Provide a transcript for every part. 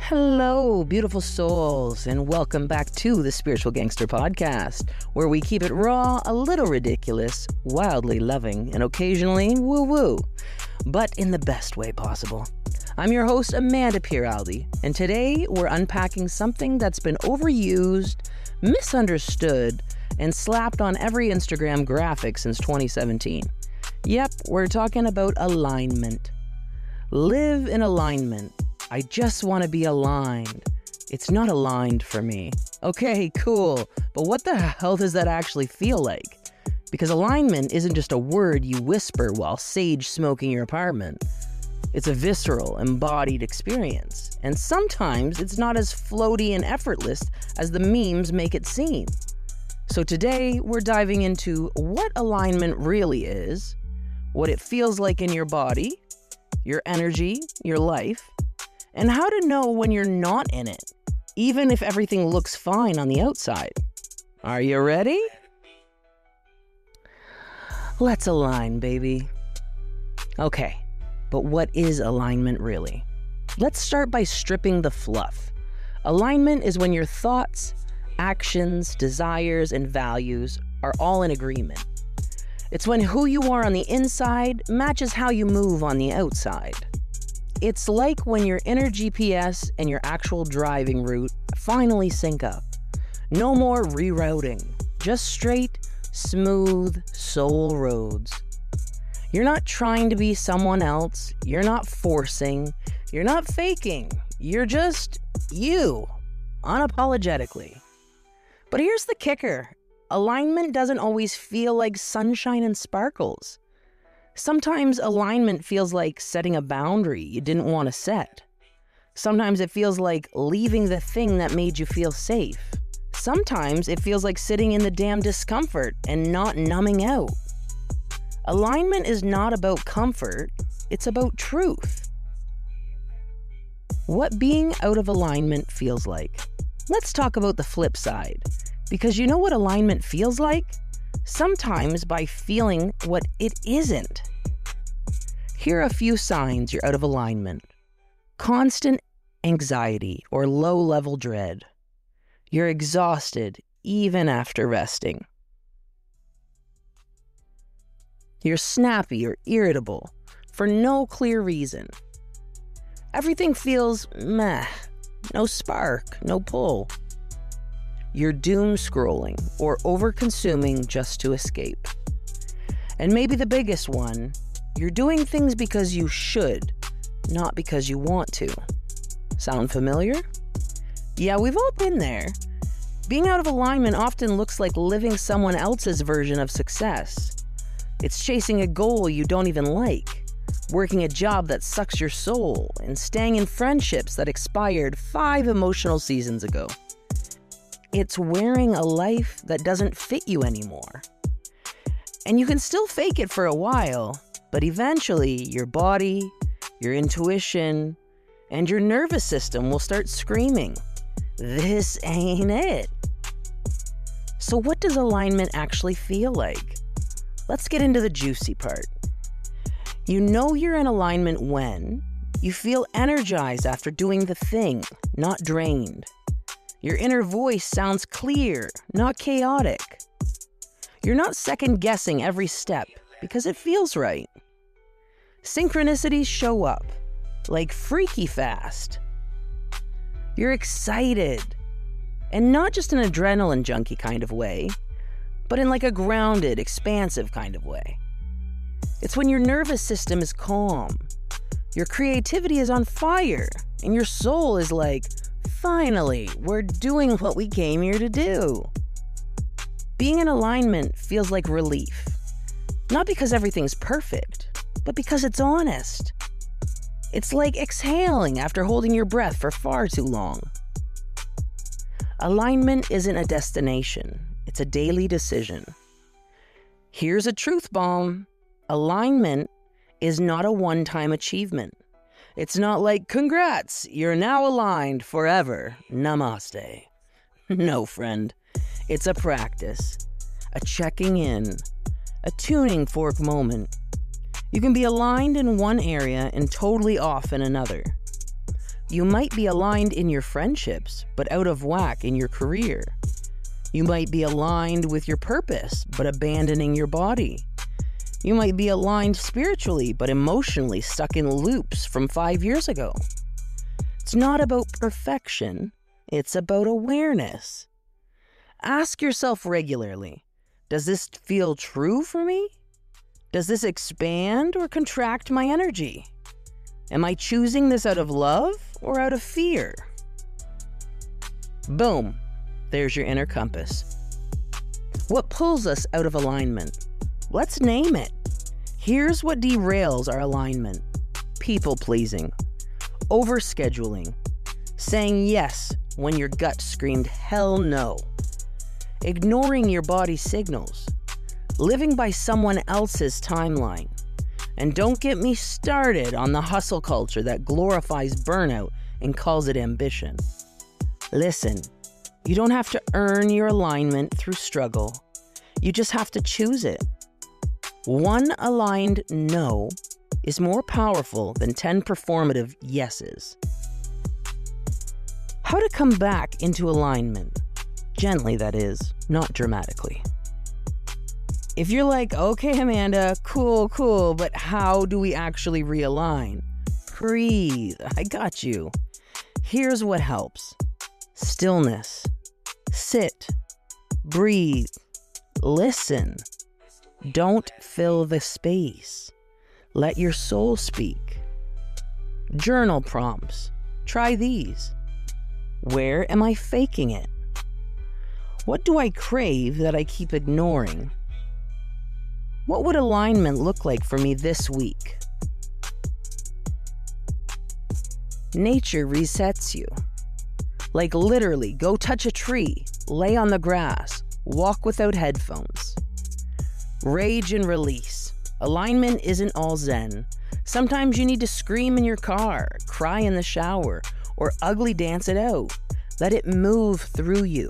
Hello, beautiful souls, and welcome back to the Spiritual Gangster Podcast, where we keep it raw, a little ridiculous, wildly loving, and occasionally woo-woo, but in the best way possible. I'm your host, Amanda Pieraldi, and today we're unpacking something that's been overused, misunderstood, and slapped on every Instagram graphic since 2017. Yep, we're talking about alignment. Live in alignment. I just want to be aligned. It's not aligned for me. Okay, cool. But what the hell does that actually feel like? Because alignment isn't just a word you whisper while sage smoking your apartment. It's a visceral, embodied experience. And sometimes it's not as floaty and effortless as the memes make it seem. So today, we're diving into what alignment really is, what it feels like in your body, your energy, your life, and how to know when you're not in it, even if everything looks fine on the outside. Are you ready? Let's align, baby. Okay, but what is alignment really? Let's start by stripping the fluff. Alignment is when your thoughts, actions, desires, and values are all in agreement. It's when who you are on the inside matches how you move on the outside. It's like when your inner GPS and your actual driving route finally sync up. No more rerouting, just straight, smooth soul roads. You're not trying to be someone else, you're not forcing, you're not faking, you're just you, unapologetically. But here's the kicker, alignment doesn't always feel like sunshine and sparkles. Sometimes alignment feels like setting a boundary you didn't want to set. Sometimes it feels like leaving the thing that made you feel safe. Sometimes it feels like sitting in the damn discomfort and not numbing out. Alignment is not about comfort, it's about truth. What being out of alignment feels like. Let's talk about the flip side, because you know what alignment feels like? Sometimes by feeling what it isn't. Here are a few signs you're out of alignment. Constant anxiety or low-level dread. You're exhausted even after resting. You're snappy or irritable for no clear reason. Everything feels meh, no spark, no pull. You're doom scrolling or over-consuming just to escape. And maybe the biggest one, you're doing things because you should, not because you want to. Sound familiar? Yeah, we've all been there. Being out of alignment often looks like living someone else's version of success. It's chasing a goal you don't even like, working a job that sucks your soul, and staying in friendships that expired 5 emotional seasons ago. It's wearing a life that doesn't fit you anymore. And you can still fake it for a while, but eventually your body, your intuition, and your nervous system will start screaming, "This ain't it." So what does alignment actually feel like? Let's get into the juicy part. You know you're in alignment when you feel energized after doing the thing, not drained. Your inner voice sounds clear, not chaotic. You're not second-guessing every step because it feels right. Synchronicities show up, like freaky fast. You're excited, and not just an adrenaline junkie kind of way, but in like a grounded, expansive kind of way. It's when your nervous system is calm, your creativity is on fire, and your soul is like, finally, we're doing what we came here to do. Being in alignment feels like relief. Not because everything's perfect, but because it's honest. It's like exhaling after holding your breath for far too long. Alignment isn't a destination, it's a daily decision. Here's a truth bomb. Alignment is not a one-time achievement. It's not like, congrats, you're now aligned forever. Namaste. No, friend. It's a practice, a checking in, a tuning fork moment. You can be aligned in one area and totally off in another. You might be aligned in your friendships, but out of whack in your career. You might be aligned with your purpose, but abandoning your body. You might be aligned spiritually, but emotionally stuck in loops from 5 years ago. It's not about perfection, it's about awareness. Ask yourself regularly, does this feel true for me? Does this expand or contract my energy? Am I choosing this out of love or out of fear? Boom, there's your inner compass. What pulls us out of alignment? Let's name it. Here's what derails our alignment: people-pleasing, overscheduling, saying yes when your gut screamed hell no, ignoring your body's signals, living by someone else's timeline. And don't get me started on the hustle culture that glorifies burnout and calls it ambition. Listen, you don't have to earn your alignment through struggle. You just have to choose it. One aligned no is more powerful than 10 performative yeses. How to come back into alignment? Gently, that is, not dramatically. If you're like, okay, Amanda, cool, but how do we actually realign? Breathe, I got you. Here's what helps. Stillness. Sit. Breathe. Listen. Don't fill the space. Let your soul speak. Journal prompts. Try these. Where am I faking it? What do I crave that I keep ignoring? What would alignment look like for me this week? Nature resets you. Like literally, go touch a tree, lay on the grass, walk without headphones. Rage and release. Alignment isn't all zen. Sometimes you need to scream in your car, cry in the shower, or ugly dance it out. Let it move through you.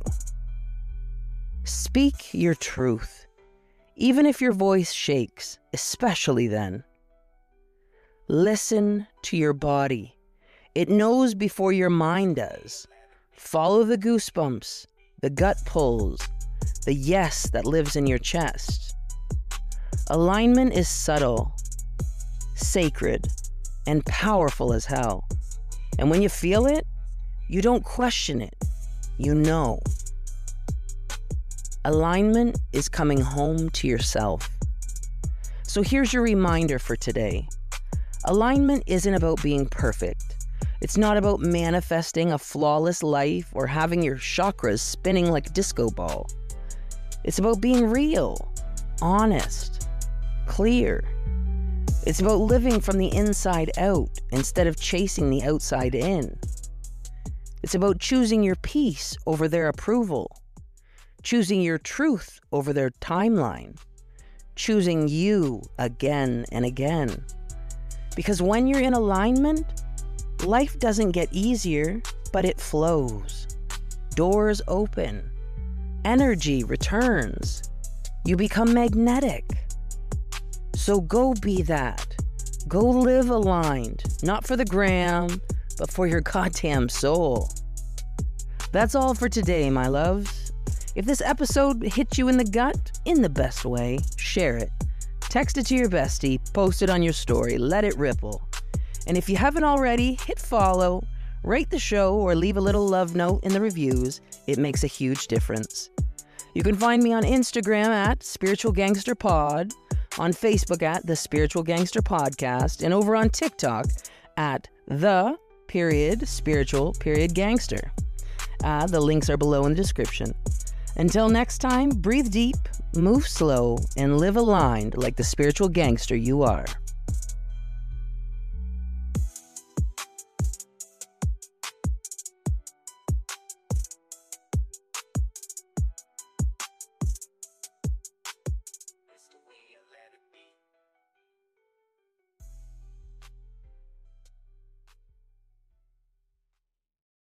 Speak your truth. Even if your voice shakes, especially then. Listen to your body. It knows before your mind does. Follow the goosebumps, the gut pulls, the yes that lives in your chest. Alignment is subtle, sacred, and powerful as hell. And when you feel it, you don't question it. You know. Alignment is coming home to yourself. So here's your reminder for today. Alignment isn't about being perfect. It's not about manifesting a flawless life or having your chakras spinning like a disco ball. It's about being real, honest, clear. It's about living from the inside out instead of chasing the outside in. It's about choosing your peace over their approval. Choosing your truth over their timeline. Choosing you again and again. Because when you're in alignment, life doesn't get easier, but it flows. Doors open. Energy returns. You become magnetic. So go be that. Go live aligned, not for the gram, but for your goddamn soul. That's all for today, my loves. If this episode hit you in the gut, in the best way, share it. Text it to your bestie, post it on your story, let it ripple. And if you haven't already, hit follow, rate the show, or leave a little love note in the reviews. It makes a huge difference. You can find me on Instagram at Spiritual Gangster Pod, on Facebook at The Spiritual Gangster Podcast, and over on TikTok at _spiritual_gangster. The links are below in the description. Until next time, breathe deep, move slow, and live aligned like the spiritual gangster you are.